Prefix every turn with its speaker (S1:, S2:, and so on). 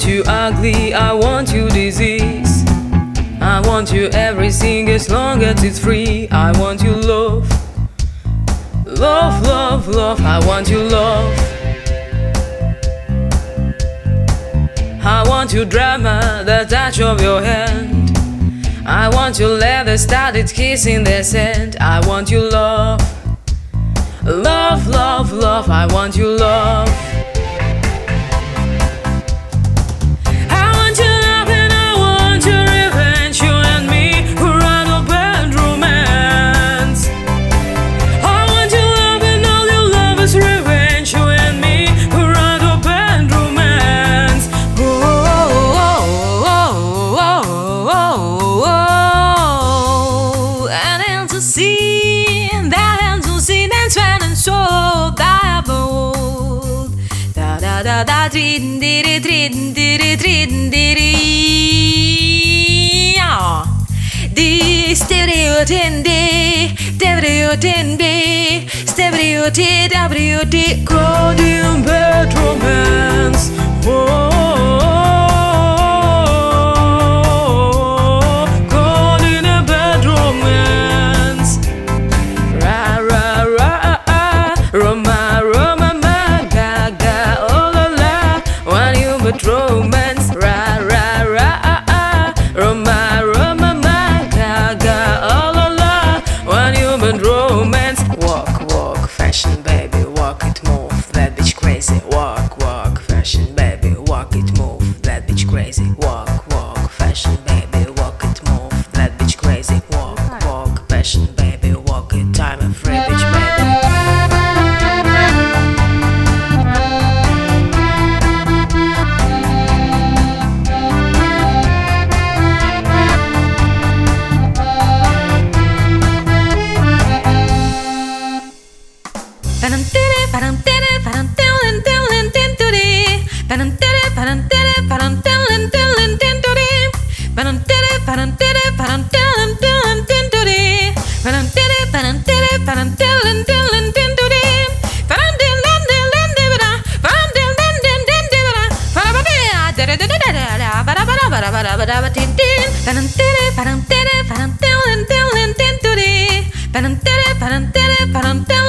S1: want you ugly, I want you disease. I want you everything as long as it's free. I want you love, love, love, love. I want you love. I want you drama, the touch of your hand. I want you leather started kissing the sand. I want you love, love, love, love. I want you love.
S2: Da trin diri trin diri trin diri di stereo ten di stereo ten di stereo t w d
S1: Golden bed romance. Golden bed romance. Ra ra ra Roma Roma ma ga ga oh la la. When you but romance. Ra ra ra Roma Roma ma ga ga oh la la. When you but romance. Walk walk fashion baby, walk it move that bitch crazy. Walk walk fashion baby, walk it move that bitch crazy. Walk walk fashion baby, walk it move that bitch crazy. Walk walk fashion baby, walk it time and free bitch baby.
S2: Ba